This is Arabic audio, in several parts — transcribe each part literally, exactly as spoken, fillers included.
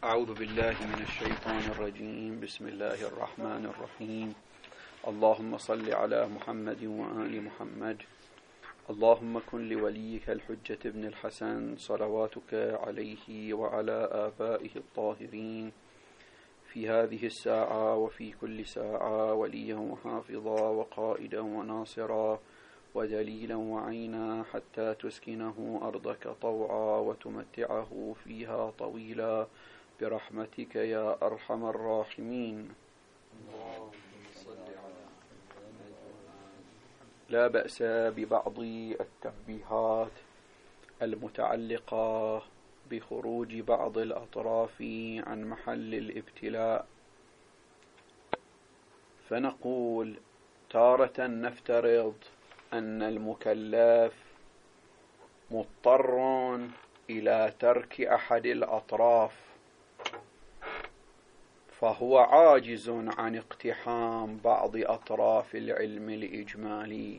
أعوذ بالله من الشيطان الرجيم. بسم الله الرحمن الرحيم. اللهم صل على محمد وآل محمد. اللهم كن لوليك الحجة ابن الحسن صلواتك عليه وعلى آبائه الطاهرين في هذه الساعة وفي كل ساعة وليا وحافظا وقائدا وناصرا ودليلا وعينا حتى تسكنه أرضك طوعا وتمتعه فيها طويلا برحمتك يا أرحم الراحمين. لا بأس ببعض التنبيهات المتعلقة بخروج بعض الأطراف عن محل الابتلاء، فنقول تارة نفترض أن المكلف مضطر إلى ترك أحد الأطراف فهو عاجز عن اقتحام بعض أطراف العلم الإجمالي،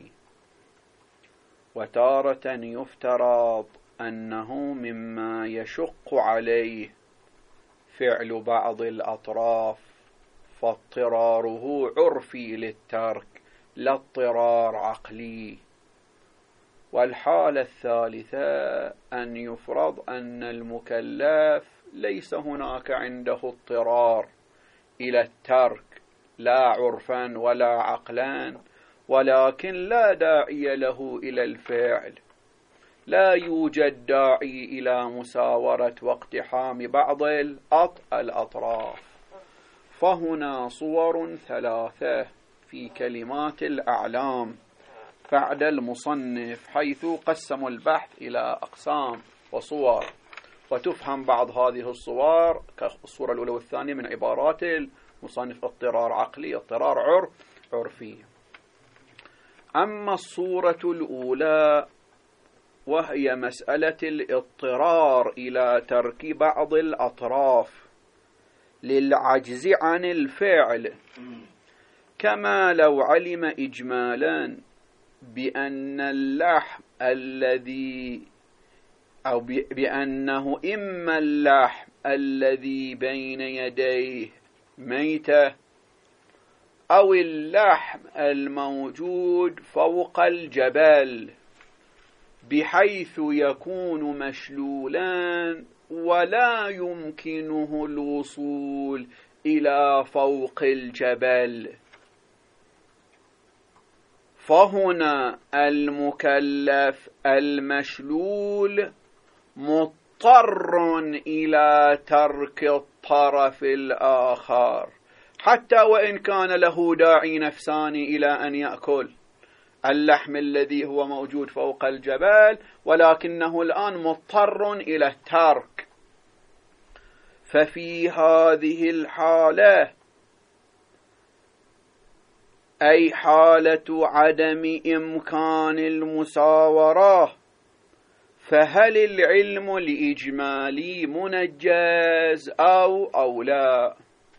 وتارة يفترض أنه مما يشق عليه فعل بعض الأطراف فاضطراره عرفي للترك لا اضطرار عقلي. والحالة الثالثة أن يفرض أن المكلف ليس هناك عنده اضطرار إلى الترك لا عرفا ولا عقلا، ولكن لا داعي له إلى الفعل، لا يوجد داعي إلى مساورة واقتحام بعض الأطراف. فهنا صور ثلاثة في كلمات الأعلام بعد المصنف، حيث قسموا البحث إلى أقسام وصور، وتفهم بعض هذه الصور كالصورة الأولى والثانية من عبارات المصنف اضطرار عقلي، اضطرار عرف عرفي. أما الصورة الأولى وهي مسألة الاضطرار إلى ترك بعض الأطراف للعجز عن الفعل، كما لو علم إجمالا بأن اللحم الذي أو بأنه إما اللحم الذي بين يديه ميتة أو اللحم الموجود فوق الجبل، بحيث يكون مشلولا ولا يمكنه الوصول إلى فوق الجبل. فهنا المكلف المشلول مضطر إلى ترك الطرف الآخر، حتى وإن كان له داعي نفساني إلى أن يأكل اللحم الذي هو موجود فوق الجبل، ولكنه الآن مضطر إلى الترك. ففي هذه الحالة، أي حالة عدم إمكان المساورة، فهل العلم الإجمالي منجز أو أو لا؟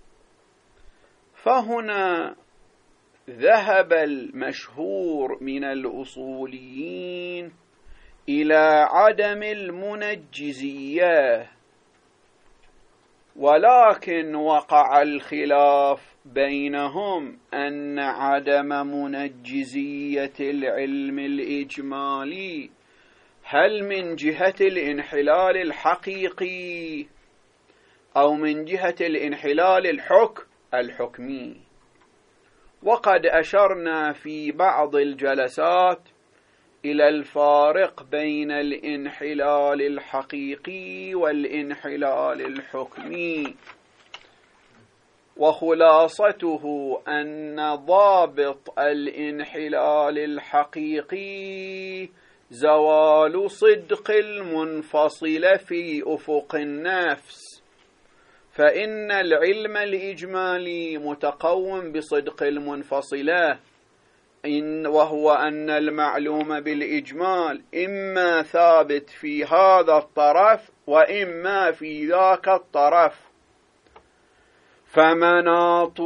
فهنا ذهب المشهور من الأصوليين إلى عدم المنجزية، ولكن وقع الخلاف بينهم أن عدم منجزية العلم الإجمالي هل من جهة الانحلال الحقيقي أو من جهة الانحلال الحكم الحكمي. وقد أشرنا في بعض الجلسات إلى الفارق بين الانحلال الحقيقي والانحلال الحكمي، وخلاصته أن ضابط الانحلال الحقيقي زوال صدق المنفصل في أفق النفس، فإن العلم الإجمالي متقوم بصدق المنفصلة، إن وهو أن المعلوم بالإجمال إما ثابت في هذا الطرف وإما في ذاك الطرف. فمناط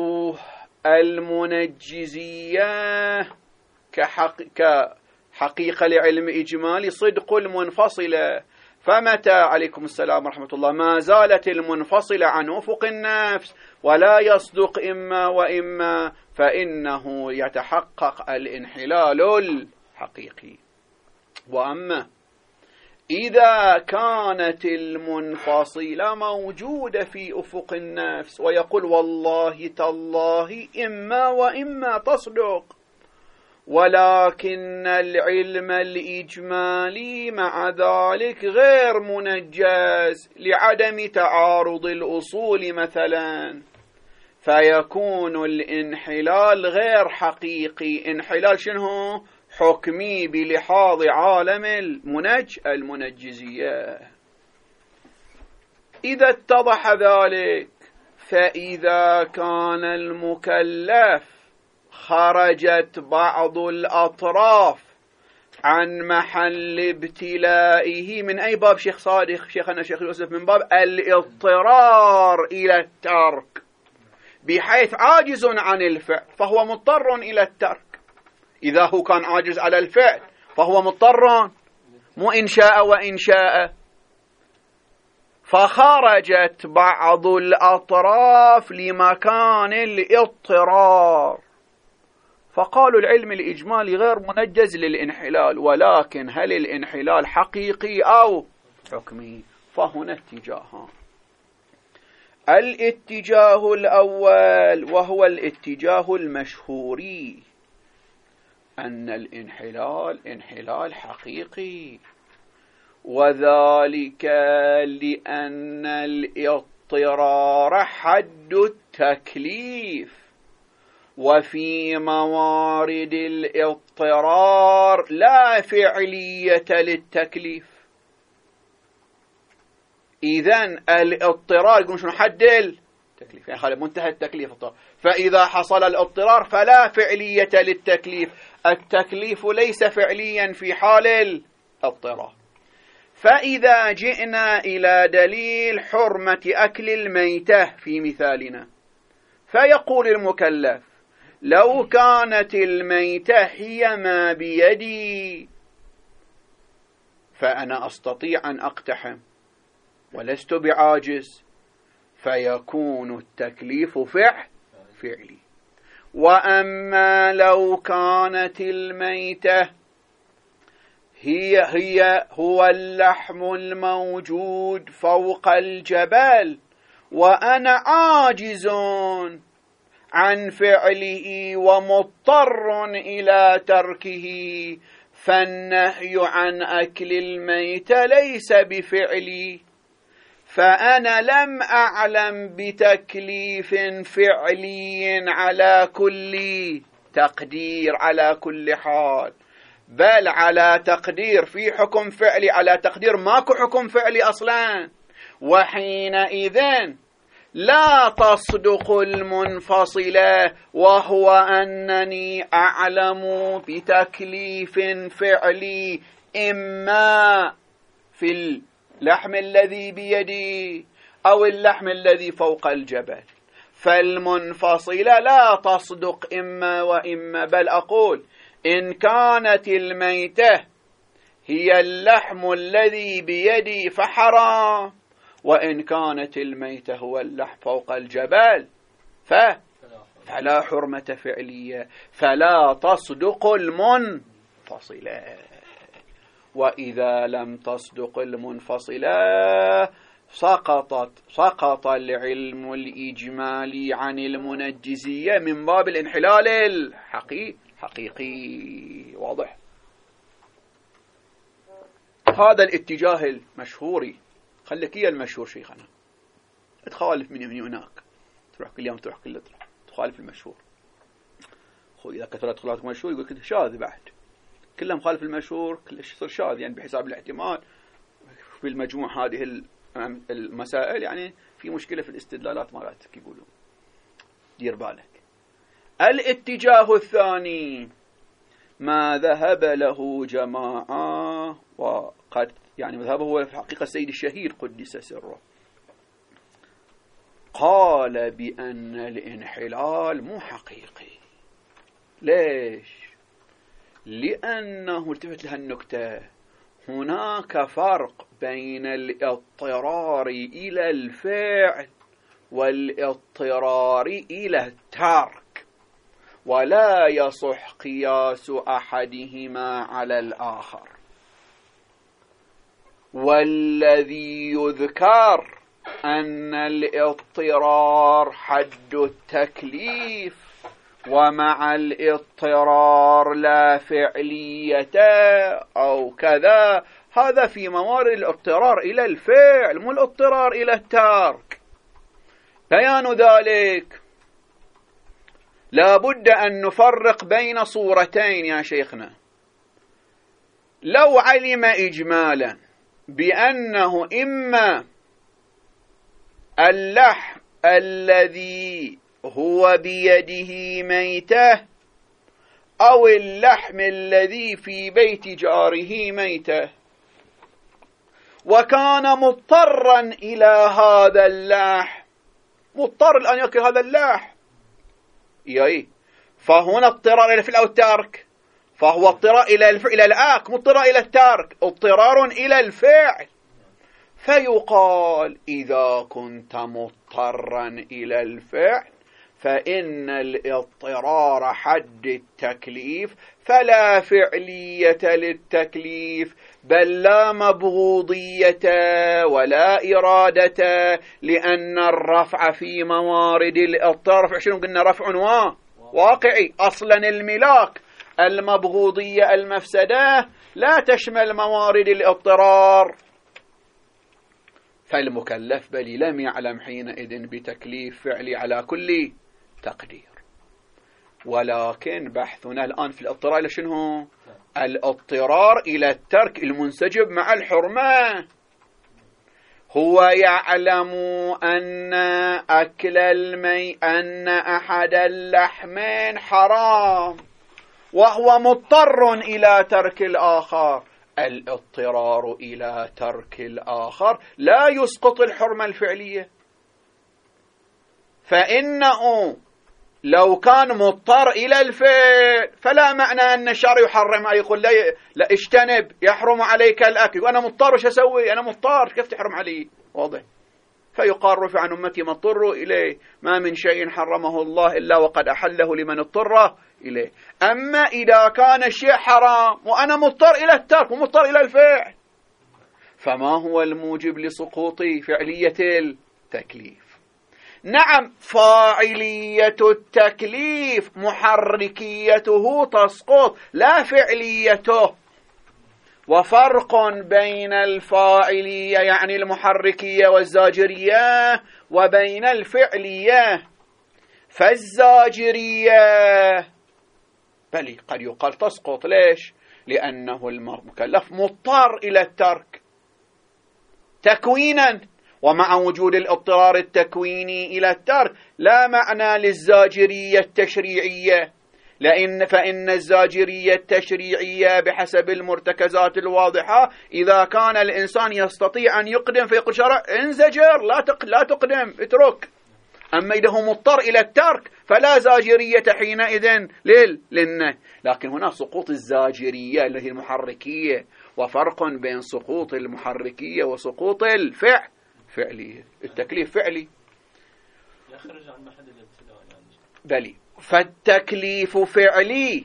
المنجزية كحق كحقيقة لعلم إجمالي صدق المنفصلة، فمتى عليكم السلام ورحمة الله ما زالت المنفصلة عن أفق النفس ولا يصدق إما وإما، فإنه يتحقق الانحلال الحقيقي. وأما إذا كانت المنفصلة موجودة في أفق النفس ويقول والله تالله إما وإما تصدق، ولكن العلم الإجمالي مع ذلك غير منجز لعدم تعارض الأصول مثلا، فيكون الانحلال غير حقيقي. انحلال شنو؟ حكمي بلحاظ عالم المنج المنجزية. إذا اتضح ذلك، فإذا كان المكلف خرجت بعض الأطراف عن محل ابتلائه، من أي باب شيخ صادق شيخنا شيخ يوسف؟ من باب الاضطرار إلى الترك، بحيث عاجز عن الفعل فهو مضطر إلى الترك. إذا هو كان عاجز على الفعل فهو مضطر، مو إن شاء وإن شاء. فخرجت بعض الأطراف لمكان الاضطرار، فقالوا العلم الإجمالي غير منجز للانحلال، ولكن هل الانحلال حقيقي أو حكمي؟ فهنا اتجاهان. الاتجاه الأول وهو الاتجاه المشهوري، أن الانحلال انحلال حقيقي، وذلك لأن الاضطرار حد التكليف، وفي موارد الاضطرار لا فعلية للتكليف. إذن الاضطرار يقول شنو حد التكليف؟ يعني خلي منتهى التكليف. فإذا حصل الاضطرار فلا فعلية للتكليف، التكليف ليس فعليا في حال الاضطرار. فإذا جئنا إلى دليل حرمة أكل الميتة في مثالنا، فيقول المكلف لو كانت الميتة هي ما بيدي فأنا أستطيع أن أقتحم ولست بعاجز، فيكون التكليف فعل فعلي. وأما لو كانت الميتة هي هي هو اللحم الموجود فوق الجبل وأنا عاجز عن فعله ومضطر إلى تركه، فالنهي عن أكل الميتة ليس بفعلي، فأنا لم أعلم بتكليف فعلي على كل تقدير على كل حال، بل على تقدير في حكم فعلي على تقدير ماكو حكم فعلي أصلا. وحينئذ لا تصدق المنفصلة، وهو أنني أعلم بتكليف فعلي إما في اللحم الذي بيدي أو اللحم الذي فوق الجبل، فالمنفصلة لا تصدق إما وإما، بل أقول إن كانت الميتة هي اللحم الذي بيدي فحرام، وإن كانت الميتة هو اللحم فوق الجبل ف... فلا حرمة فعلية، فلا تصدق المنفصلة. وإذا لم تصدق المنفصلة سقطت سقط العلم الإجمالي عن المنجزية من باب الانحلال الحقيقي حقيقي. واضح؟ هذا الاتجاه المشهوري، خليك هي المشهور شيخنا، تخالف من من هناك، تروح كل يوم تروح كل تروح تخالف المشهور. خو إذا كثرت خلافك المشهور يقول كده شاذ، بعد كله مخالف المشهور كله يصير شاذ، يعني بحساب الاحتمال في المجموع هذه المسائل يعني في مشكلة في الاستدلالات مالتك يقولون. دير بالك. الاتجاه الثاني ما ذهب له جماعة، وقد يعني مذهبه هو في حقيقة السيد الشهير قدس سره، قال بأن الانحلال مو حقيقي. ليش؟ لأنه التفت لها النكتة، هناك فرق بين الاضطرار إلى الفعل والاضطرار إلى الترك، ولا يصح قياس أحدهما على الآخر. والذي يذكر أن الاضطرار حد التكليف، ومع الاضطرار لا فعلية أو كذا، هذا في موارد الاضطرار إلى الفعل مو الاضطرار إلى الترك. بيان ذلك لا بد أن نفرق بين صورتين يا شيخنا. لو علم إجمالا بأنه إما اللحم الذي هو بيده ميتة أو اللحم الذي في بيت جاره ميتة، وكان مضطرا إلى هذا اللحم، مضطر الآن يأكل هذا اللحم، يعني فهنا اضطرار إلى الفعل أو الترك، فهو اضطرار إلى الفعل إلى الآك، مضطرار إلى الترك، اضطرار إلى الفعل. فيقال إذا كنت مضطرا إلى الفعل فإن الاضطرار حد التكليف، فلا فعلية للتكليف، بل لا مبغوضية ولا إرادة، لأن الرفع في موارد الاضطرار، شنو قلنا؟ رفع واقعي. أصلا الملاك المبغوضية المفسدة لا تشمل موارد الاضطرار، فالمكلف بل لم يعلم حينئذ بتكليف فعلي على كل تقدير. ولكن بحثنا الآن في الاضطرار إلى شنو؟ الاضطرار إلى الترك المنسجب مع الحرمة. هو يعلم أن أكل المي أن أحد اللحمين حرام، وهو مضطر إلى ترك الآخر. الاضطرار إلى ترك الآخر لا يسقط الحرمة الفعلية، فإنه لو كان مضطر إلى الفعل فلا معنى أن الشرع يحرم، يقول لا, لا اجتنب يحرم عليك الأكل، وأنا مضطر وش أسوي؟ أنا مضطر، كيف تحرم علي؟ واضح. فيقال رفع عن أمتي ما اضطروا إليه، ما من شيء حرمه الله إلا وقد أحله لمن اضطر إليه. أما إذا كان الشيء حرام وأنا مضطر إلى الترك ومضطر إلى الفعل، فما هو الموجب لسقوط فعلية التكليف؟ نعم، فاعلية التكليف محركيته تسقط لا فعليته. وفرق بين الفاعلية يعني المحركية والزاجرية وبين الفعلية. فالزاجرية بل قد يقال تسقط. ليش؟ لأنه المكلف مضطر إلى الترك تكوينا، ومع وجود الاضطرار التكويني إلى الترك لا معنى للزاجرية التشريعية، لأن فإن الزاجرية التشريعية بحسب المرتكزات الواضحة إذا كان الإنسان يستطيع أن يقدم فيقول شرع انزجر، لا لا تقدم، اترك. أما إذا هو مضطر إلى الترك فلا زاجرية حينئذ للنهي. لكن هنا سقوط الزاجرية التي المحركية، وفرق بين سقوط المحركية وسقوط الفعل فعلي. التكليف فعلي يخرج عن محل الابتداء يعني. بلي، فالتكليف فعلي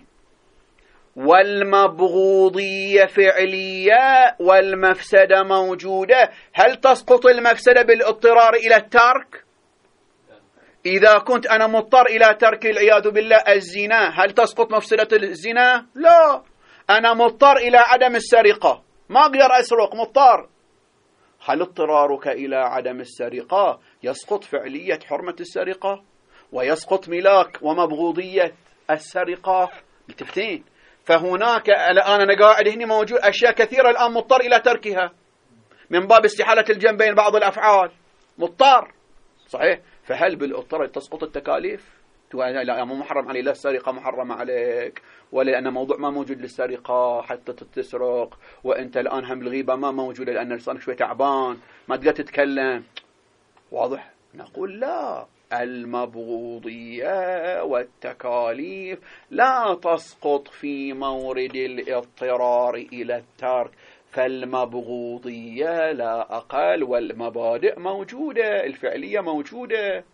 والمبغوضية فعلية والمفسدة موجودة. هل تسقط المفسدة بالاضطرار إلى الترك؟ إذا كنت أنا مضطر إلى ترك العياذ بالله الزنا، هل تسقط مفسدة الزنا؟ لا. أنا مضطر إلى عدم السرقة، ما أقدر أسرق، مضطر. هل اضطرارك إلى عدم السرقة يسقط فعلية حرمة السرقة ويسقط ملاك ومبغوضية السرقة؟ متفتين. فهناك الآن أنا قاعد هنا موجود أشياء كثيرة الآن مضطر إلى تركها من باب استحالة الجمع بين بعض الأفعال، مضطر صحيح. فهل بالاضطرار تسقط التكاليف؟ لا، مو محرم علي، لا السرقة محرمة عليك، ولا لأن موضوع ما موجود للسرقة حتى تسرق، وأنت الآن هم الغيبة ما موجودة لأن لسانك شوي تعبان ما تقدر تتكلم. واضح؟ نقول لا، المبغوضية والتكاليف لا تسقط في مورد الاضطرار إلى الترك، فالمبغوضية لا أقل، والمبادئ موجودة، الفعلية موجودة.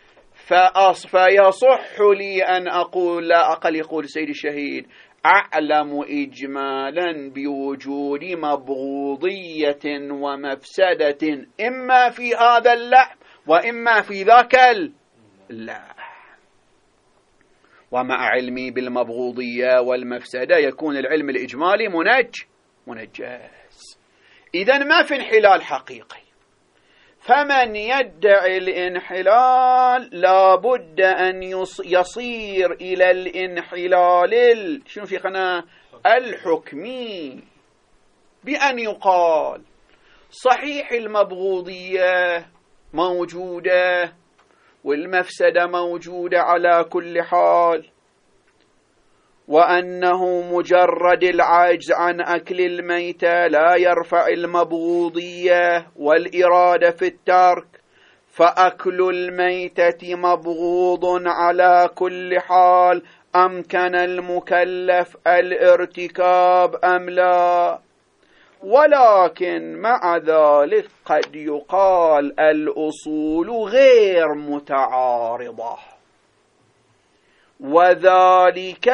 فيصح لي أن أقول لا أقل، يقول السيد الشهيد، أعلم إجمالا بوجود مبغوضية ومفسدة إما في هذا اللحم وإما في ذاك اللحم. ومع علمي بالمبغوضية والمفسدة يكون العلم الإجمالي منج منجز. إذن ما في انحلال حقيقي. فمن يدعي الانحلال لابد أن يصير إلى الانحلال شنو شيخنا الحكمي، بأن يقال صحيح المبغوضية موجودة والمفسدة موجودة على كل حال، وأنه مجرد العجز عن أكل الميتة لا يرفع المبغوضية والإرادة في الترك، فأكل الميتة مبغوض على كل حال أمكن المكلف الارتكاب أم لا. ولكن مع ذلك قد يقال الأصول غير متعارضة، وذلك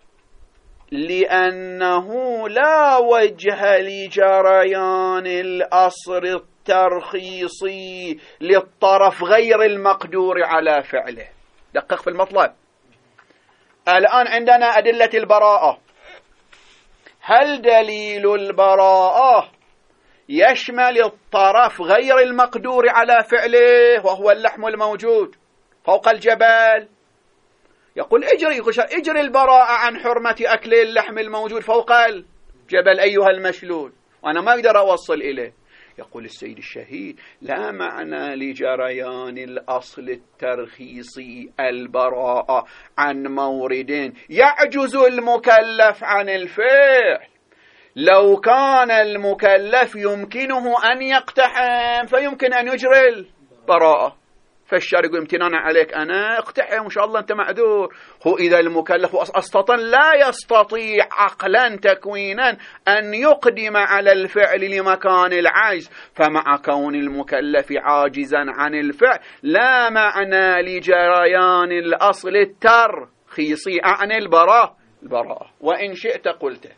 لأنه لا وجه لجريان الأصل الترخيصي للطرف غير المقدور على فعله. دقق في المطلب. الآن عندنا أدلة البراءة، هل دليل البراءة يشمل الطرف غير المقدور على فعله وهو اللحم الموجود فوق الجبل؟ يقول اجري يقول اجري البراءة عن حرمة أكل اللحم الموجود فوق الجبل أيها المشلول، وأنا ما أقدر أوصل إليه. يقول السيد الشهيد لا معنى لجريان الأصل الترخيصي البراءة عن مورد يعجز المكلف عن الفعل. لو كان المكلف يمكنه أن يقتحم فيمكن أن يجري البراءة، فالشارع امتنانا عليك أنا اقتحم إن شاء الله أنت معذور. هو إذا المكلف أسطا لا يستطيع عقلا تكوينا أن يقدم على الفعل لمكان العجز، فمع كون المكلف عاجزا عن الفعل لا معنى لجريان الأصل الترخيصي عن البراءة البراءة. وإن شئت قلت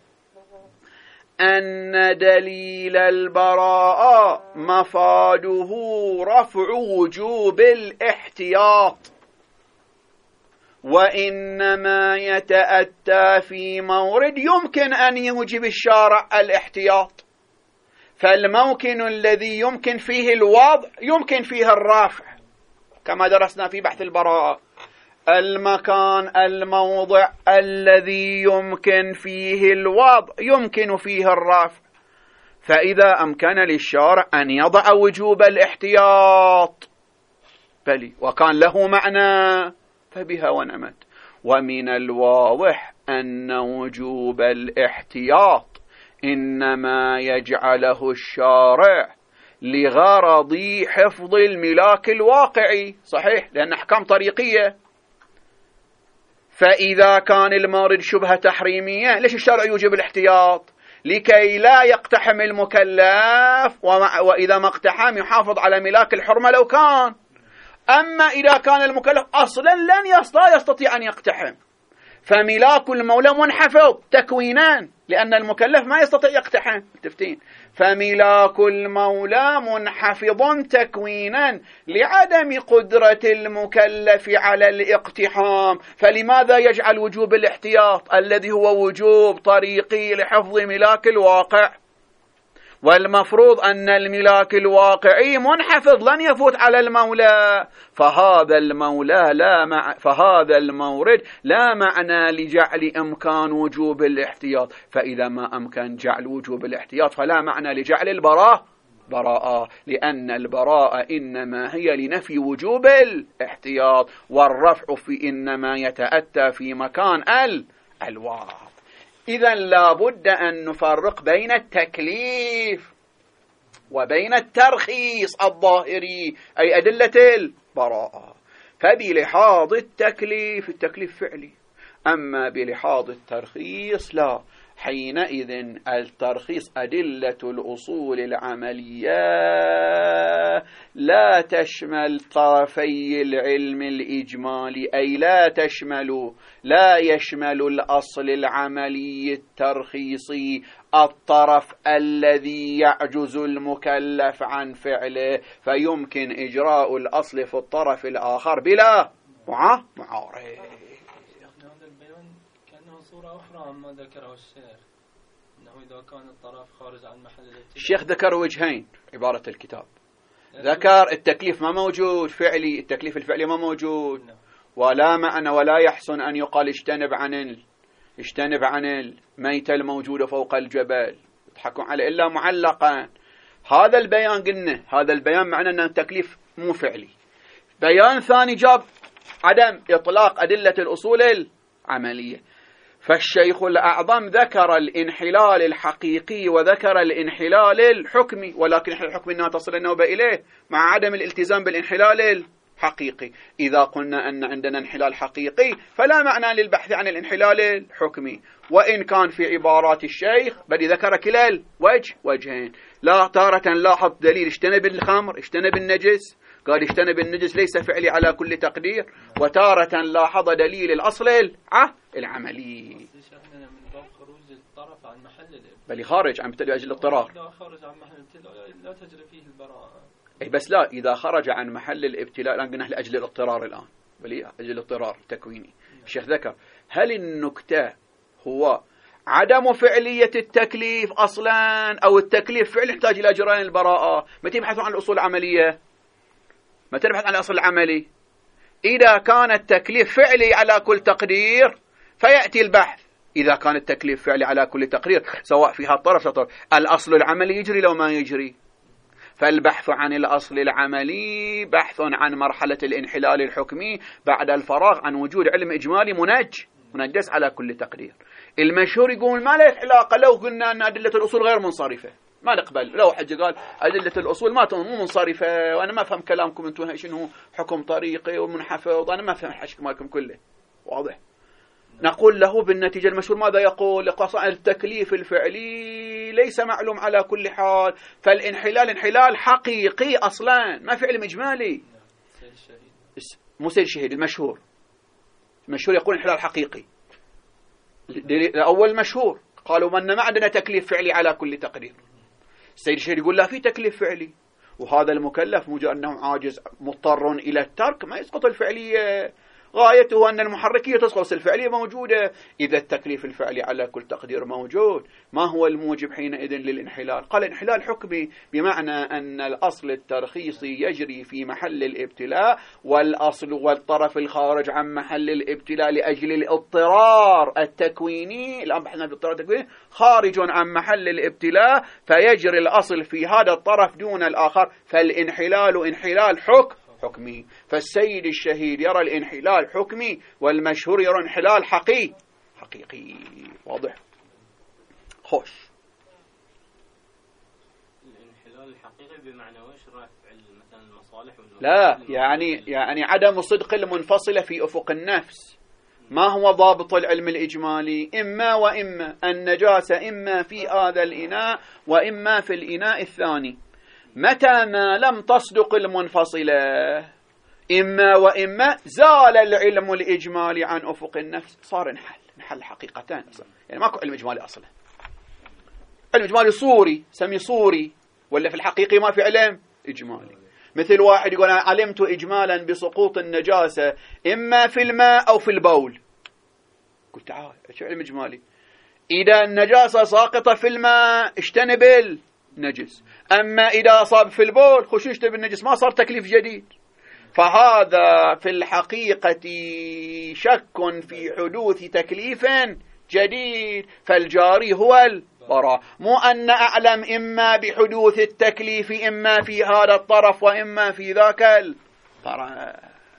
أن دليل البراءة مفاده رفع وجوب الاحتياط، وإنما يتأتى في مورد يمكن أن يوجب الشارع الاحتياط. فالممكن الذي يمكن فيه الوضع يمكن فيه الرفع كما درسنا في بحث البراءة. المكان الموضع الذي يمكن فيه الوضع يمكن فيه الرفع، فإذا أمكن للشارع أن يضع وجوب الاحتياط بلي وكان له معنى فبها ونعمت. ومن الواضح أن وجوب الاحتياط إنما يجعله الشارع لغرض حفظ الملاك الواقعي، صحيح لأن أحكام طريقية. فإذا كان المورد شبهة تحريمية ليش الشرع يوجب الاحتياط؟ لكي لا يقتحم المكلف، وإذا ما اقتحم يحافظ على ملاك الحرمة لو كان. أما إذا كان المكلف أصلا لن لا يستطيع أن يقتحم فملاك المولى منحفظ تكوينا لأن المكلف ما يستطيع يقتحم تفتين، فملاك المولى منحفظ تكوينا لعدم قدرة المكلف على الاقتحام. فلماذا يجعل وجوب الاحتياط الذي هو وجوب طريقي لحفظ ملاك الواقع؟ والمفروض أن الملاك الواقعي منحفظ لن يفوت على المولى، فهذا المولى لا مع فهذا المورد لا معنى لجعل إمكان وجوب الاحتياط. فإذا ما أمكن جعل وجوب الاحتياط فلا معنى لجعل البراءة براءة، لأن البراءة إنما هي لنفي وجوب الاحتياط، والرفع في إنما يتأتى في مكان الواقع. إذن لابد أن نفرق بين التكليف وبين الترخيص الظاهري أي أدلة البراءة. فبلحاظ التكليف التكليف فعلي، أما بلحاظ الترخيص لا، حينئذ الترخيص أدلة الأصول العملية لا تشمل طرفي العلم الإجمالي، أي لا تشمل لا يشمل الأصل العملي الترخيصي الطرف الذي يعجز المكلف عن فعله، فيمكن إجراء الأصل في الطرف الآخر بلا معارض. صورة أخرى عما ذكره الشيخ، أنه إذا كان الطرف خارج عن محل الاتفاق. الشيخ ذكر وجهين عبارة الكتاب، ذكر التكليف ما موجود فعلي، التكليف الفعلي ما موجود، ولا معنى ولا يحسن أن يقال اجتنب عن ال... اجتنب عن الميتة الموجودة فوق الجبل، يضحكون عليه إلا معلقا. هذا البيان قلنا، هذا البيان معنى أن التكليف مو فعلي. بيان ثاني جاب عدم إطلاق أدلة الأصول العملية. فالشيخ الأعظم ذكر الانحلال الحقيقي وذكر الانحلال الحكمي، ولكن الانحلال الحكمي إنها تصل النوبة إليه مع عدم الالتزام بالانحلال الحقيقي. إذا قلنا أن عندنا انحلال حقيقي فلا معنى للبحث عن الانحلال الحكمي، وإن كان في عبارات الشيخ بل ذكر كلا الوجه وجهين. لا تارة لاحظ دليل اجتنب الخمر اجتنب النجس، قال اجتنب النجس ليس فعلي على كل تقدير، وتارة لاحظ دليل الأصل العملي بل خارج عن ابتلاء أجل الاضطرار. إذا خرج عن محل الابتلاء لا تجري فيه البراءة. أي بس لا، إذا خرج عن محل الابتلاء الآن قلنا لأجل الاضطرار، الآن بل أجل الاضطرار تكويني. الشيخ ذكر هل النكتة هو عدم فعلية التكليف أصلا، أو التكليف فعل يحتاج إلى جريان البراءة؟ متى يبحثون عن الأصول العملية؟ متى نبحث عن الأصل العملي؟ إذا كان التكليف فعلي على كل تقدير فيأتي البحث. إذا كان التكليف فعلي على كل تقدير سواء فيها الطرف طرف، الأصل العملي يجري لو ما يجري. فالبحث عن الأصل العملي بحث عن مرحلة الانحلال الحكمي بعد الفراغ عن وجود علم إجمالي منج منجس على كل تقدير. المشهور يقول ما له علاقة، لو قلنا أن أدلة الأصول غير منصرفة ما نقبل. لو حد قال أدلة الأصول ما مو منصرفة وأنا ما أفهم كلامكم أنتم شنو حكم طريقي ومنحفظ، أنا ما أفهم الحشك مالكم كله واضح. نقول له بالنتيجة المشهور ماذا يقول؟ التكليف الفعلي ليس معلوم على كل حال، فالانحلال انحلال حقيقي أصلا ما فعل إجمالي. مو سيد الشهيد المشهور، المشهور يقول انحلال حقيقي. الأول مشهور قالوا من ما عندنا تكليف فعلي على كل تقدير. السيد الشهيد يقول لا في تكليف فعلي، وهذا المكلف مجرد أنه عاجز مضطر إلى الترك ما يسقط الفعلية، غايته أن المحركية تسقط الفعلية موجودة. إذا التكليف الفعلي على كل تقدير موجود ما هو الموجب حينئذ للانحلال؟ قال انحلال حكمي، بمعنى أن الأصل الترخيصي يجري في محل الابتلاء، والأصل والطرف الخارج عن محل الابتلاء لأجل الاضطرار التكويني، الآن بحثنا بالاضطرار التكويني خارج عن محل الابتلاء، فيجري الأصل في هذا الطرف دون الآخر، فالانحلال انحلال حكم حكمي. فالسيد الشهيد يرى الانحلال حكمي، والمشهور يرى انحلال حقيقي حقيقي واضح. خوش الانحلال الحقيقي بمعنى وش رفع مثلا المصالح والمصالح؟ لا يعني يعني عدم صدق المنفصلة في أفق النفس. ما هو ضابط العلم الإجمالي؟ إما وإما النجاسة إما في هذا الإناء وإما في الإناء الثاني. متى ما لم تصدق المنفصلة إما وإما زال العلم الإجمالي عن أفق النفس، صار انحل انحل حقيقتان. يعني ماكو علم إجمالي أصلا، علم إجمالي صوري سمي صوري، ولا في الحقيقة ما في علم إجمالي. مثل واحد يقول أنا علمت إجمالا بسقوط النجاسة إما في الماء أو في البول، قلت تعال شو علم إجمالي؟ إذا النجاسة ساقطة في الماء اجتنب النجس، أما إذا أصاب في البول خش اجتنب النجس، ما صار تكليف جديد. فهذا في الحقيقة شك في حدوث تكليف جديد، فالجاري هو البراء، مو أن أعلم إما بحدوث التكليف إما في هذا الطرف وإما في ذاك الطرف.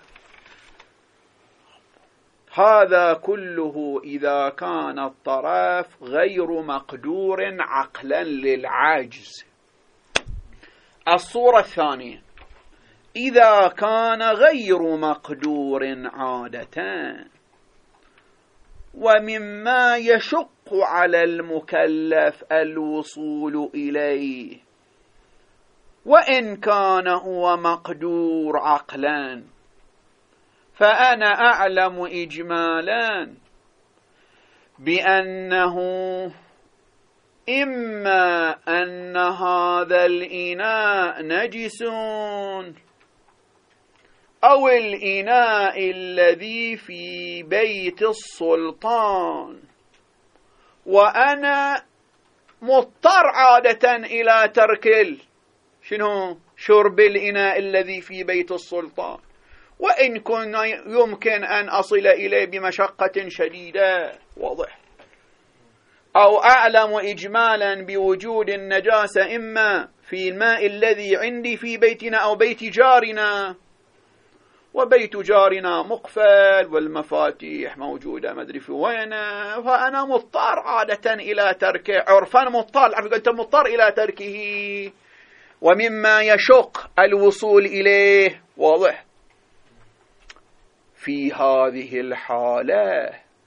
هذا كله إذا كان الطرف غير مقدور عقلا للعاجز. الصورة الثانية إذا كان غير مقدور عادة، ومما يشق على المكلف الوصول إليه، وإن كان هو مقدور عقلا. فأنا أعلم إجمالا بأنه إما أن هذا الإناء نجس أو الإناء الذي في بيت السلطان، وأنا مضطر عادة إلى ترك شنو شرب الإناء الذي في بيت السلطان، وإن كنا يمكن أن أصل إليه بمشقة شديدة. واضح. أو أعلم إجمالا بوجود النجاسة إما في الماء الذي عندي في بيتنا أو بيت جارنا، وبيت جارنا مقفل والمفاتيح موجودة ما أدري في وينه، فأنا مضطر عادة إلى تركه، عرفا مضطر، أنت مضطر إلى تركه، ومما يشق الوصول إليه. واضح. في هذه الحالة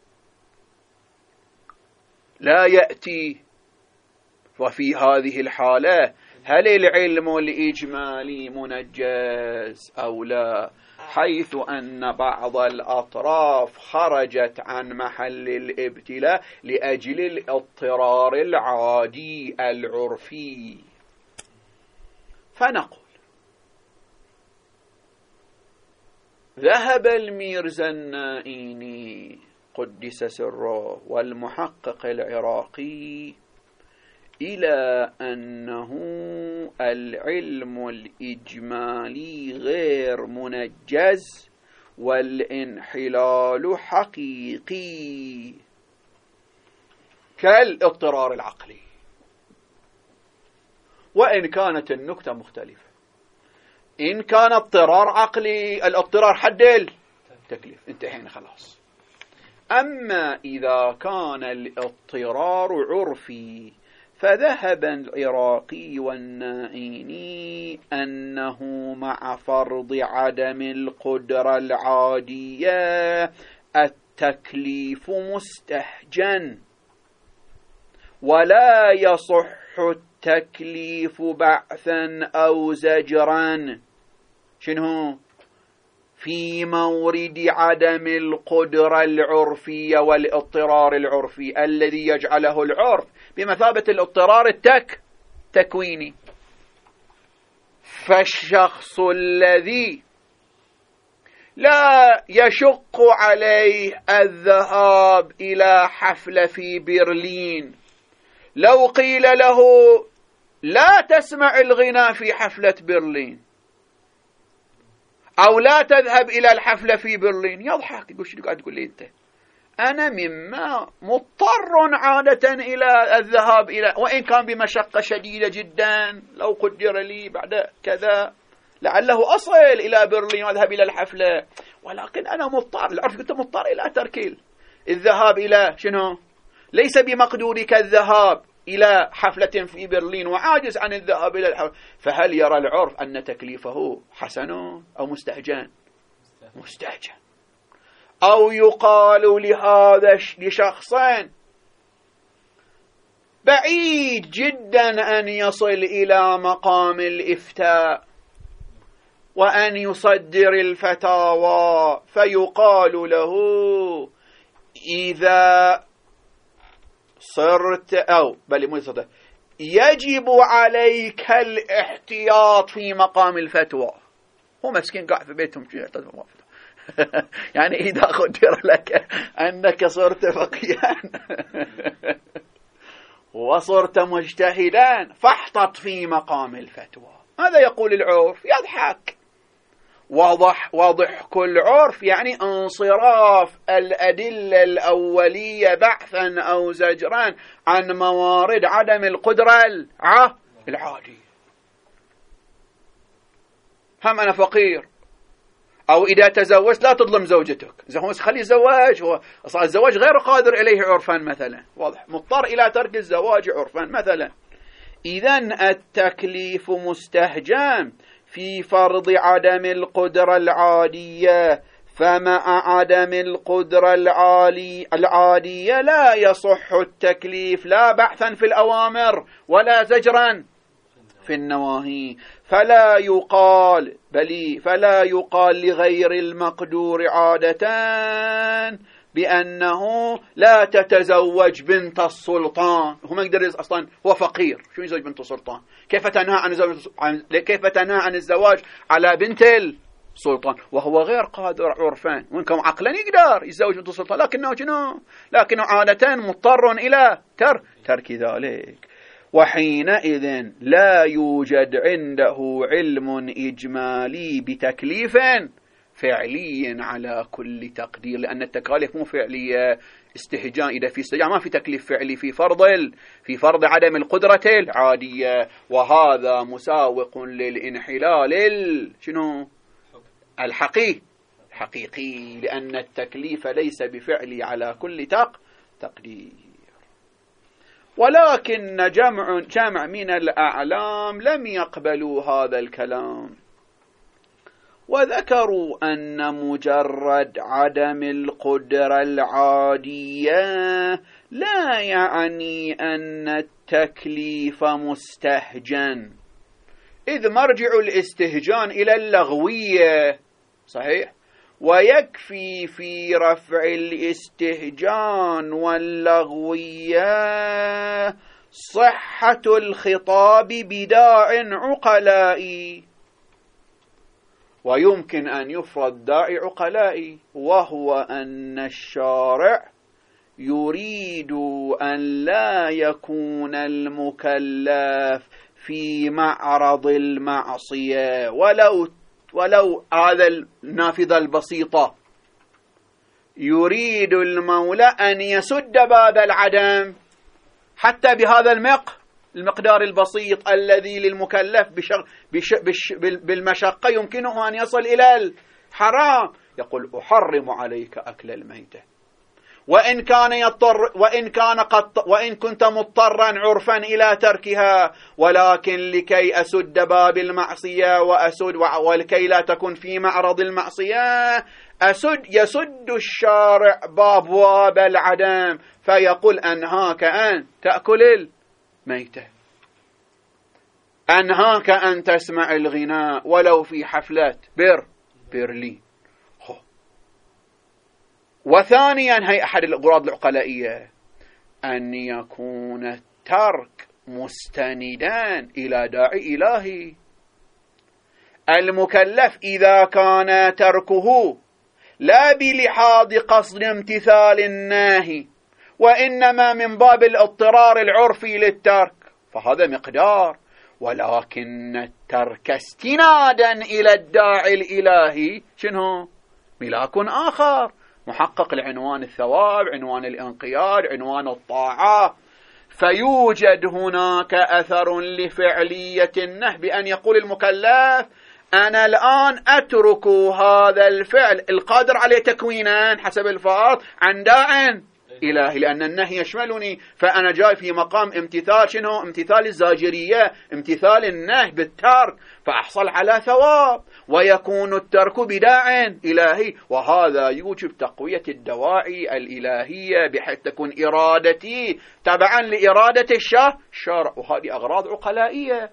لا يأتي، وفي هذه الحالة هل العلم الإجمالي منجز أو لا، حيث أن بعض الأطراف خرجت عن محل الابتلاء لأجل الاضطرار العادي العرفي. فنقول ذهب الميرزا النائيني قدس سره والمحقق العراقي إلى أنه العلم الإجمالي غير منجز والانحلال حقيقي كالاضطرار العقلي، وإن كانت النكتة مختلفة. إن كان اضطرار عقلي، الاضطرار حد التكليف، انتهينا خلاص. أما إذا كان الاضطرار عرفي، فذهب العراقي والنائيني أنه مع فرض عدم القدرة العادية التكليف مستهجن، ولا يصح التكليف بعثا أو زجرا. شنو؟ في مورد عدم القدرة العرفية والاضطرار العرفي الذي يجعله العرف بمثابة الاضطرار التك تكويني. فالشخص الذي لا يشق عليه الذهاب إلى حفلة في برلين، لو قيل له لا تسمع الغناء في حفلة برلين أو لا تذهب إلى الحفلة في برلين، يضحك يقول شو قاعد تقول لي أنت؟ أنا مما مضطر عادة إلى الذهاب إلى، وإن كان بمشقة شديدة جدا، لو قدر لي بعد كذا لعله أصل إلى برلين وأذهب إلى الحفلة، ولكن أنا مضطر. العرف قلت مضطر إلى ترك الذهاب إلى شنو؟ ليس بمقدورك الذهاب إلى حفلة في برلين وعاجز عن الذهاب إلى الحفلة. فهل يرى العرف أن تكليفه حسن أو مستهجن؟ مستهجن. أو يقال لهذا لشخصين بعيد جدا أن يصل إلى مقام الإفتاء وأن يصدر الفتاوى، فيقال له إذا صرت أو بل مو صدق يجب عليك الاحتياط في مقام الفتوى. هو مسكين قاعد في بيتهم يعني إذا قدر لك أنك صرت فقيها وصرت مجتهدا فاحتط في مقام الفتوى. هذا يقول العرف، يضحك. واضح واضح كل عرف يعني انصراف الأدلة الأولية بحثا أو زجرا عن موارد عدم القدرة العادية. هم أنا فقير، أو إذا تزوجت لا تظلم زوجتك، هو خلي الزواج، هو أصلا الزواج غير قادر إليه عرفا مثلا، واضح مضطر إلى ترك الزواج عرفا مثلا. إذن التكليف مستهجن في فرض عدم القدرة العادية، فمع عدم القدرة العالي العادية لا يصح التكليف لا بحثا في الأوامر ولا زجرا في النواهي، فلا يقال بل فلا يقال لغير المقدور عادة بأنه لا تتزوج بنت السلطان. هو ما يقدر أصلا، هو فقير، شو يزوج بنت السلطان؟ كيف تنهى عن الزواج عن كيف تنهى عن الزواج على بنت السلطان وهو غير قادر عرفان؟ وإن كان عقلا يقدر يتزوج بنت السلطان، لكنه شنو؟ لكنه عادة مضطر إلى تر ترك ذلك. وحينئذ لا يوجد عنده علم إجمالي بتكليف فعلي على كل تقدير، لأن التكاليف مو فعلية. استهجان إذا في استهجان ما في تكليف فعلي في فرض في فرض عدم القدرة العادية، وهذا مساوق للانحلال شنو الحقيقي حقيقي، لأن التكليف ليس بفعلي على كل تق تقدير. ولكن جمع جمع من الأعلام لم يقبلوا هذا الكلام، وذكروا أن مجرد عدم القدرة العادية لا يعني أن التكليف مستهجن، إذ مرجع الاستهجان إلى اللغوية، صحيح، ويكفي في رفع الاستهجان واللغوية صحة الخطاب بداع عقلائي، ويمكن أن يفرض داعي عقلائي، وهو أن الشارع يريد أن لا يكون المكلف في معرض المعصية، ولو ولو هذا النافذة البسيطة، يريد المولى أن يسد باب العدم حتى بهذا المق المقدار البسيط الذي للمكلف بشغ بش بش بالمشقة يمكنه أن يصل إلى الحرام. يقول أحرم عليك أكل الميتة، وإن كان يضطر وإن كان قد وإن كنت مضطرا عرفا إلى تركها، ولكن لكي أسد باب المعصية وأسد ولكي لا تكن في معرض المعصية أسد يسد الشارع باب باب العدم، فيقول أنهاك أن تأكل الميتة، أنهاك أن تسمع الغناء ولو في حفلات بر برلين. وثانيا هي أحد الأغراض العقلائية أن يكون الترك مستندا إلى داعي إلهي. المكلف إذا كان تركه لا بلحاظ قصد امتثال الناهي وإنما من باب الاضطرار العرفي للترك فهذا مقدار، ولكن الترك استنادا إلى الداعي الإلهي شنو؟ ملاك آخر محقق لعنوان الثواب، عنوان الانقياد، عنوان الطاعة. فيوجد هناك أثر لفعلية النهي بأن يقول المكلف أنا الآن أترك هذا الفعل القادر عليه تكوينا حسب الفرض عن داع إلهي، لأن النهي يشملني، فأنا جاي في مقام امتثال شنو؟ امتثال الزاجرية، امتثال النهي بالترك، فأحصل على ثواب، ويكون الترك بداع إلهي، وهذا يوجب تقوية الدواعي الإلهية بحيث تكون إرادتي تبعا لإرادة الشرع، وهذه أغراض عقلائية.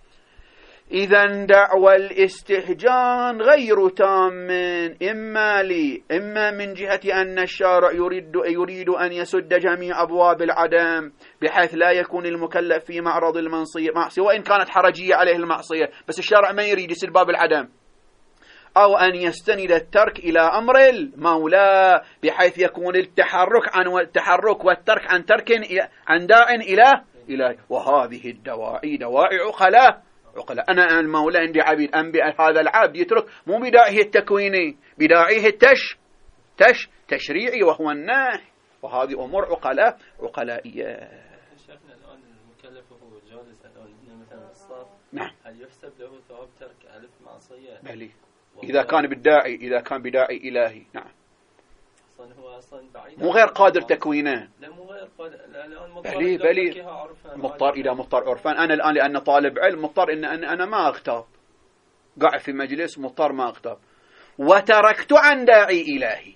إذن دعوى الاستهجان غير تام، إما لي إما من جهة أن الشارع يريد, يريد أن يسد جميع أبواب العدم بحيث لا يكون المكلف في معرض المعصية، وإن كانت حرجية عليه المعصية، بس الشارع ما يريد يسد باب العدم، أو أن يستند الترك إلى أمر المولى بحيث يكون التحرك عن التحرك والترك عن ترك عن داع إلى إلى وهذه الدواعي دواعي عقلاء عقلاء. أنا المولى عندي عبيد، أنبئ هذا العبد يترك مو بداعيه التكويني، بداعيه التش تش تشريعي وهو النهي، وهذه أمور عقلاء عقلائية. شيخنا الآن المكلف وهو جالس الآن مثلا الصف، نعم، هل يحسب له ثواب ترك ألف معصية؟ بلي إذا كان بالداعي إذا كان بداعي إلهي. نعم، أصلا هو أصلا بعيد، مو غير قادر تكوينه. لا مو غير قادر، الآن مضطر. بلي بلي مضطر إذا مضطر عرفان. أنا الآن لأن طالب علم مضطر إن أنا ما أغتاب، قاعد في مجلس مضطر ما أغتاب، وتركت عن داعي إلهي.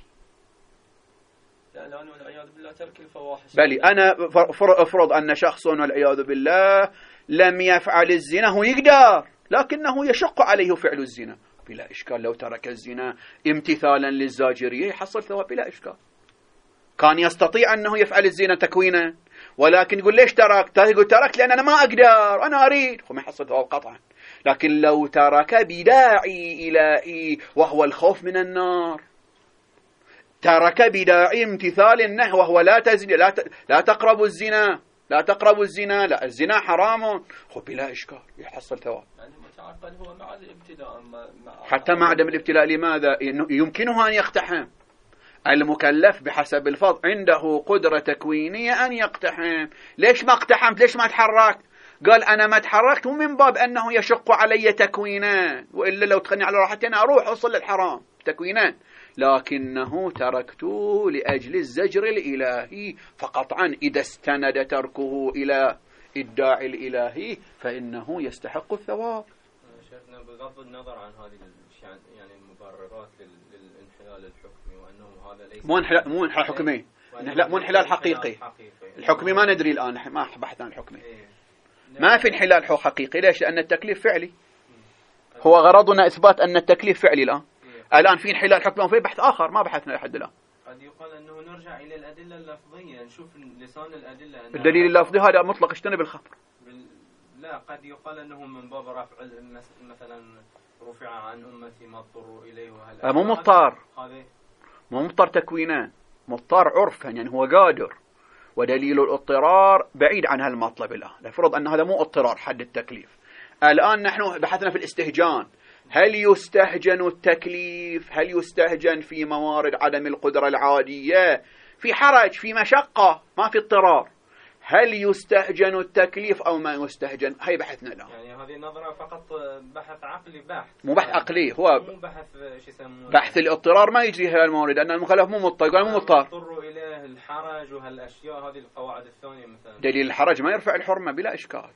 لا لا والعياذ بالله ترك الفواحش. بل أنا أفرض أن شخص والعياذ بالله لم يفعل الزنا، هو يقدر لكنه يشق عليه فعل الزنا، بلا إشكال لو ترك الزنا امتثالا للزاجرية يحصل ثواب بلا إشكال. كان يستطيع أنه يفعل الزنا تكوينا، ولكن يقول ليش ترك؟ يقول ترك لأن أنا ما أقدر، أنا أريد، هو ما يحصل ثواب قطعا. لكن لو ترك بداعي إلهي وهو الخوف من النار، ترك بداعي امتثال النهي وهو لا تزني، لا, ت... لا تقربوا الزنا، لا تقربوا الزنا، لا الزنا حرام، هو بلا إشكال يحصل ثواب. يعني متعقد هو مع الابتلاء مع حتى مع عدم الابتلاء. لماذا؟ يمكنه أن يقتحم. المكلف بحسب الفضل عنده قدرة تكوينية أن يقتحم. ليش ما اقتحمت؟ ليش ما تحركت؟ قال أنا ما تحركت ومن باب أنه يشق علي تكوينا، وإلا لو تخلني على راحتي أنا أروح أوصل للحرام تكوينا، لكنه تركته لأجل الزجر الإلهي. فقطعا إذا استند تركه إلى الداعي الإلهي فإنه يستحق الثواب. شيخنا بغض النظر عن هذه يعني المبررات للانحلال الحكمي وأنه هذا ليس مو انحلال مو انحلال حكمي، لا مو انحلال حقيقي. الحكمي ما ندري الآن، ما بحث عن الحكمي. ما في انحلال حقيقي. ليش؟ لأن التكليف فعلي. هو غرضنا إثبات أن التكليف فعلي الآن. الآن في انحلال حكمي وفي بحث آخر ما بحثنا لحد الآن. قد يقال أنه نرجع إلى الأدلة اللفظية، نشوف لسان الأدلة. الدليل اللفظي هذا مطلق اجتنب الخمر. بال... لا قد يقال أنه من باب رفع مثلا رفع عن أمتي ما اضطروا إليه وهل مو مضطر، هذا مو مضطر تكوينا، مضطر عرفا، يعني هو قادر. ودليل الاضطرار بعيد عن هالمطلب الآن. نفرض أن هذا مو اضطرار حد التكليف. الآن نحن بحثنا في الاستهجان. هل يستهجن التكليف؟ هل يستهجن في موارد عدم القدرة العادية؟ في حرج، في مشقة، ما في اضطرار. هل يستهجن التكليف أو ما يستهجن؟ هاي بحثنا الآن. يعني هذه نظرة فقط بحث عقلي بحث، مو بحث عقلي، هو مو بحث شو يسمونه بحث الاضطرار. ما يجري هذا المورد أن المخالف مو مضطر، قال مو مضطر. اضطروا إليه الحرج وهالأشياء، هذه القواعد الثانية مثلا. دليل الحرج ما يرفع الحرمة بلا إشكال.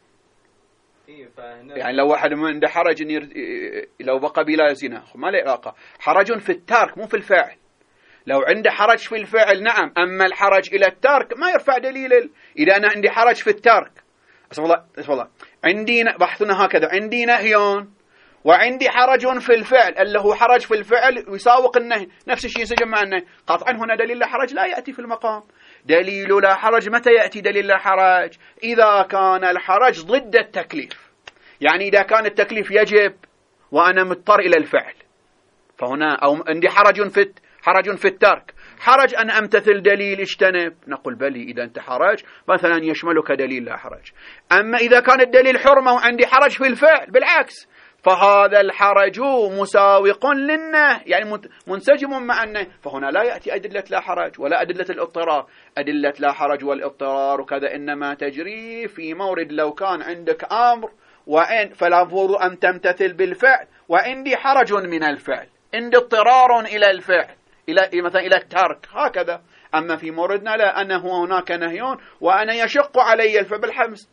إيه فهنا يعني لو واحد عنده حرج إن ير... لو بقى بلا زنا ما له علاقة. حرج في الترك مو في الفعل. لو عنده حرج في الفعل نعم، أما الحرج إلى الترك ما يرفع دليل ال... إذا أنا عندي حرج في الترك، أسف الله أسف الله عندي بحثنا هكذا، عندي نهيون وعندي حرج في الفعل، اللي هو حرج في الفعل يساوق النهي، نفس الشيء ينسجم مع النهي. قطعا هنا دليل لا حرج لا يأتي في المقام. دليل لا حرج متى يأتي دليل لا حرج؟ إذا كان الحرج ضد التكليف، يعني إذا كان التكليف يجب وأنا مضطر إلى الفعل، فهنا أو عندي حرج في حرج في الترك، حرج أن أمتثل دليل اجتنب، نقول بلي إذا أنت حرج مثلا يشملك دليل لا حرج. أما إذا كان الدليل حرمة وعندي حرج في الفعل بالعكس، فهذا الحرج مساوق للنهي، يعني منسجم مع النهي، فهنا لا يأتي أدلة لا حرج ولا أدلة الاضطرار. أدلة لا حرج والاضطرار وكذا إنما تجري في مورد لو كان عندك أمر وإن فلا بد أن تمتثل بالفعل، وعندي حرج من الفعل، عندي اضطرار إلى الفعل، إلى مثلا إلى الترك هكذا. أما في موردنا لا، أنه هناك نهيون وأنا يشق علي الفعل،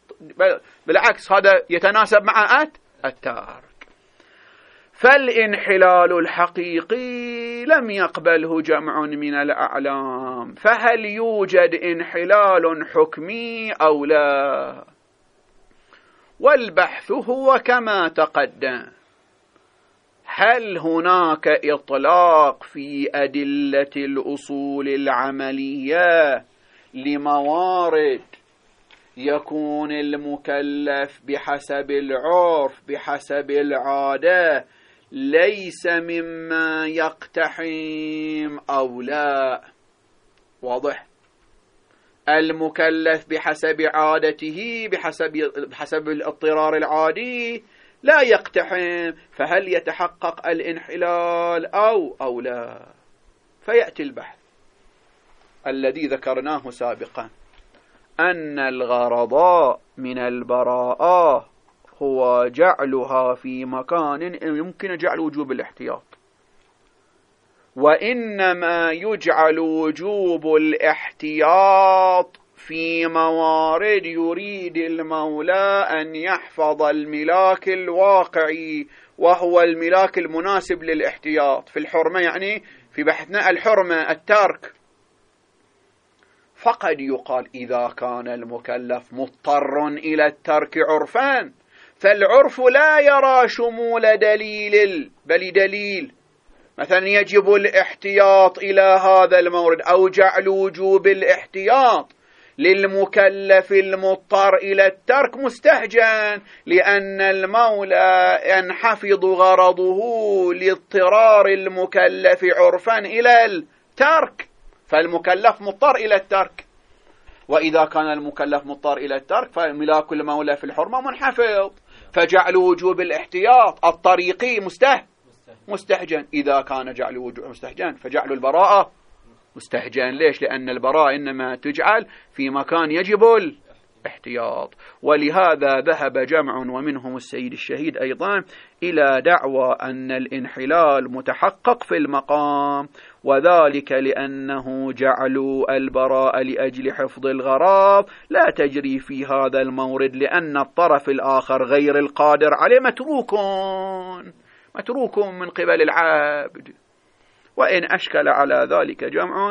بالعكس هذا يتناسب مع الترك. فالانحلال الحقيقي لم يقبله جمع من الأعلام، فهل يوجد انحلال حكمي أو لا؟ والبحث هو كما تقدم. هل هناك إطلاق في أدلة الأصول العملية لموارد يكون المكلف بحسب العرف بحسب العادة ليس مما يقتحم أو لا؟ واضح؟ المكلف بحسب عادته بحسب بحسب الاضطرار العادي لا يقتحم، فهل يتحقق الانحلال أو أو لا؟ فيأتي البحث الذي ذكرناه سابقا، أن الغرض من البراءة هو جعلها في مكان يمكن جعل وجوب الاحتياط، وإنما يجعل وجوب الاحتياط في موارد يريد المولى أن يحفظ الملاك الواقعي وهو الملاك المناسب للاحتياط في الحرمة، يعني في بحثنا الحرمة الترك، فقد يقال إذا كان المكلف مضطر إلى الترك عرفان فالعرف لا يرى شمول دليل بل دليل، مثلا يجب الاحتياط إلى هذا المورد أو جعل وجوب الاحتياط للمكلف المضطر إلى الترك مستهجن، لأن المولى ينحفظ غرضه لاضطرار المكلف عرفا إلى الترك، فالمكلف مضطر إلى الترك. وإذا كان المكلف مضطر إلى الترك فملاك المولى في الحرمة منحفظ، فجعل وجوب الاحتياط الطريقي مسته مستهجن. إذا كان جعل وجوب مستهجن فجعل البراءة مستهجن. ليش؟ لأن البراءة إنما تجعل في مكان يجب الاحتياط. ولهذا ذهب جمع ومنهم السيد الشهيد أيضا إلى دعوى أن الانحلال متحقق في المقام، وذلك لأنه جعلوا البراءة لأجل حفظ الغرض لا تجري في هذا المورد، لأن الطرف الآخر غير القادر عليه متروك متروك من قبل العبد. وإن أشكل على ذلك جمع،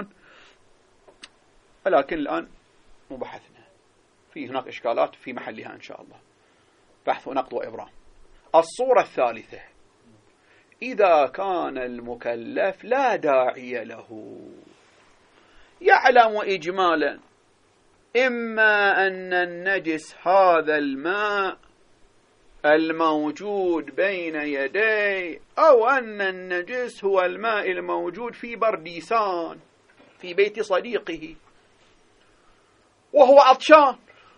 ولكن الآن مبحثنا في هناك إشكالات في محلها إن شاء الله، بحث ونقد وإبرام. الصورة الثالثة: إذا كان المكلف لا داعي له، يعلم إجمالا إما أن النجس هذا الماء الموجود بين يديه، أو أن النجس هو الماء الموجود في برديسان في بيت صديقه وهو عطشان،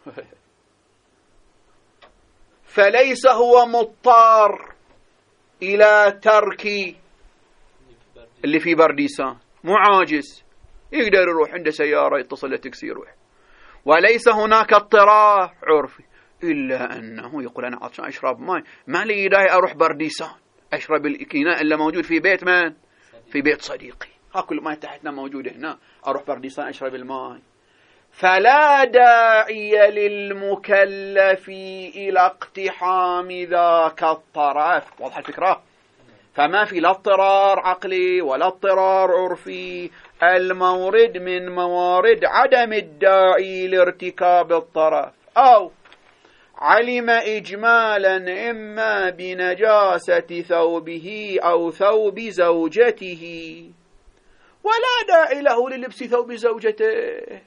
فليس هو مضطر إلى ترك اللي في برديسان، مو عاجز، يقدر يروح عنده سيارة يتصل لتاكسي يروح، وليس هناك اضطرار عرفي، إلا أنه يقول أنا عطشان أشرب ماء، ما لي داعي أروح برديسان أشرب الإناء اللي موجود في بيت من؟ في بيت صديقي، ها كل ما تحتنا موجود هنا، أروح برديسان أشرب الماء. فلا داعي للمكلف إلى اقتحام ذاك الطرف. واضح الفكرة؟ فما في لا اضطرار عقلي ولا اضطرار عرفي، المورد من موارد عدم الداعي لارتكاب الطرف، أو علم إجمالا إما بنجاسة ثوبه أو ثوب زوجته، ولا داعي له للبس ثوب زوجته،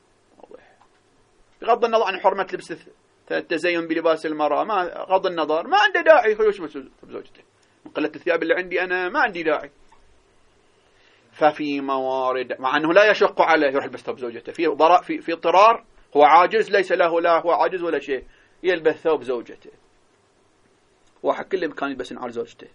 بغض النظر عن حرمة لبس التزين بلباس المرأة، ما غض النظر ما عنده داعي يلبس ثوب زوجته، من قلة الثياب اللي عندي أنا ما عندي داعي. ففي موارد مع أنه لا يشق عليه يروح يلبس ثوب زوجته، في ضراء في في اضطرار، هو عاجز، ليس له لا هو عاجز ولا شيء، يلبس ثوب زوجته. واحد كل كان يلبس على زوجته.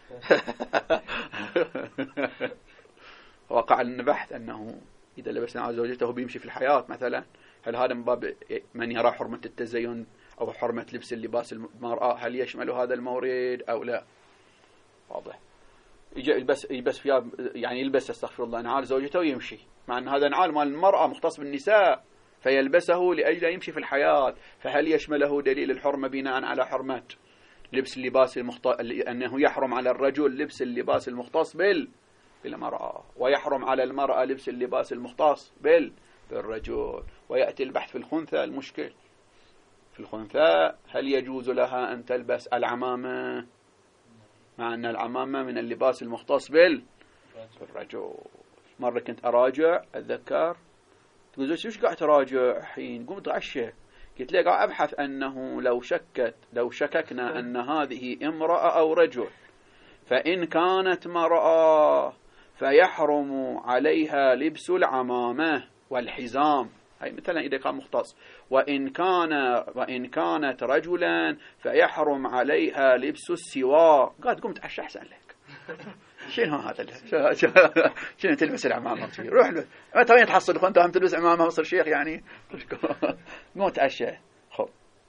وقع لنا بحث أنه إذا لبس على زوجته هو بيمشي في الحياة مثلا، هل هذا من باب من يرى حرمة التزين أو حرمة لبس اللباس المرأة، هل يشمل هذا المورد أو لا؟ واضح. يجي يلبس يلبس فيها يعني يلبس استغفر الله نعال زوجته ويمشي، مع أن هذا نعال مال المرأة مختص بالنساء، فيلبسه لأجل يمشي في الحياة، فهل يشمله دليل الحرمة بناء على حرمة لبس اللباس المختص، أنه يحرم على الرجل لبس اللباس المختص بال بالمرأة، ويحرم على المرأة لبس اللباس المختص بال بالرجل. ويأتي البحث في الخنثى. المشكل في الخنثى هل يجوز لها أن تلبس العمامة، مع أن العمامة من اللباس المختص بال بالرجل. مرة كنت أراجع أتذكر، تقول زوجتي وش قاعد تراجع حين؟ قمت أتعشى، قلت لي قاعد أبحث أنه لو شكت لو شككنا أن هذه امرأة أو رجل، فإن كانت مرأة فيحرم عليها لبس العمامة والحزام، هي مثلا إذا كان مختص، وإن كان وإن كانت رجلا فيحرم عليها لبس السواق. قاعد قمت أتعشى أحسن لك. شنو هذا؟ شنو تلبس العمامة؟ روح له متى وين تحصل أنت هم تلبس عمامة وصير شيخ يعني؟ مو تأشى. خب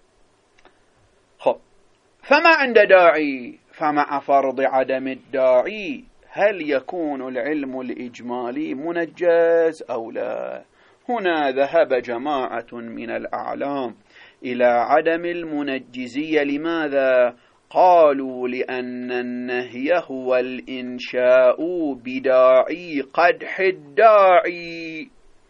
خب فما عنده داعي، فمع فرض عدم الداعي هل يكون العلم الإجمالي منجز أو لا؟ هنا ذهب جماعة من الأعلام إلى عدم المنجزية. لماذا؟ قالوا لأن النهي هو الإنشاء بداعي قدح الداعي.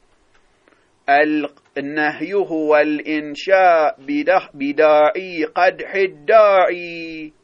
النهي هو الإنشاء بداعي قدح الداعي،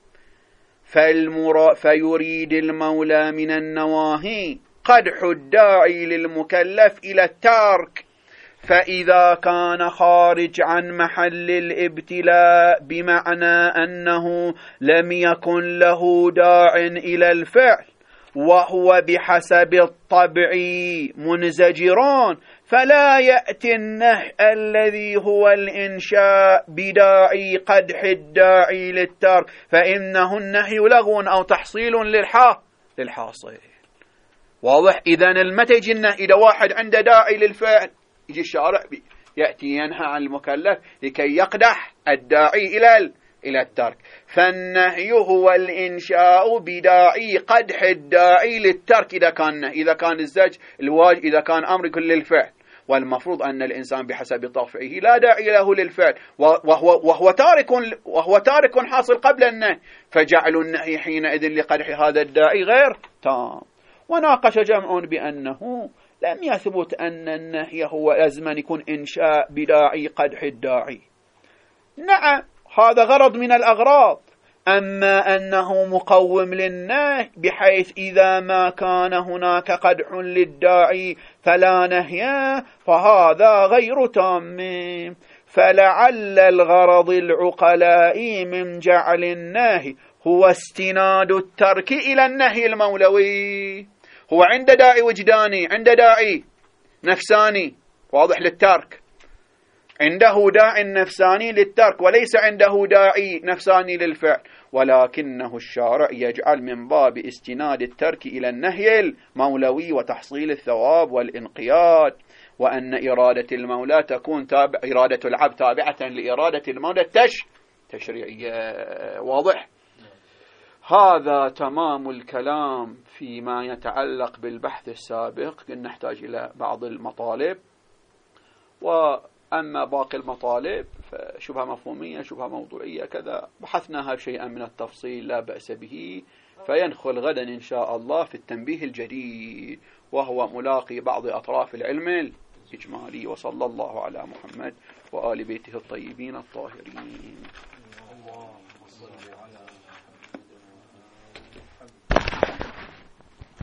فالمرا فيريد المولى من النواهي قدح الداعي للمكلف إلى الترك. فإذا كان خارج عن محل الابتلاء بمعنى أنه لم يكن له داع إلى الفعل وهو بحسب الطبع منزجران، فلا يأتي النهي الذي هو الإنشاء بداعي قدح الداعي للترك، فإنه النهي لغو أو تحصيل للحا للحاصل. واضح؟ إذن المتى يجي النهي؟ إذا واحد عنده داعي للفعل يجي الشارع يأتي ينهى عن المكلف لكي يقدح الداعي إلى إلى الترك. فالنهي هو الإنشاء بداعي قدح الداعي للترك إذا كان إذا كان الزج الواجب إذا كان أمر كل للفعل، والمفروض أن الإنسان بحسب طبعه لا داعي له للفعل وهو وهو تارك وهو تارك حاصل قبل النهي، فجعل النهي حينئذ لقدح هذا الداعي غير تام. وناقش جمع بأنه لم يثبت أن النهي هو لازم يكون إنشاء بداعي قدح الداعي. نعم هذا غرض من الأغراض، أما أنه مقوم للنهي بحيث إذا ما كان هناك قدح للداعي فلا نهي، فهذا غير تام. فلعل الغرض العقلاء من جعل النهي هو استناد الترك إلى النهي المولوي. هو عنده داعي وجداني، عنده داعي نفساني واضح للترك، عنده داعي نفساني للترك وليس عنده داعي نفساني للفعل، ولكنه الشارع يجعل من باب استناد الترك إلى النهي المولوي وتحصيل الثواب والانقياد، وأن إرادة المولى تكون تابع إرادة العبد تابعة لإرادة المولى التش تشريعية. واضح؟ هذا تمام الكلام فيما يتعلق بالبحث السابق. نحتاج إلى بعض المطالب، وأما باقي المطالب فشبهة مفهومية شبهة موضوعية كذا بحثناها شيئا من التفصيل لا بأس به، فينخل غدا إن شاء الله في التنبيه الجديد وهو ملاقي بعض أطراف العلم الإجمالي. وصلى الله على محمد وآل بيته الطيبين الطاهرين.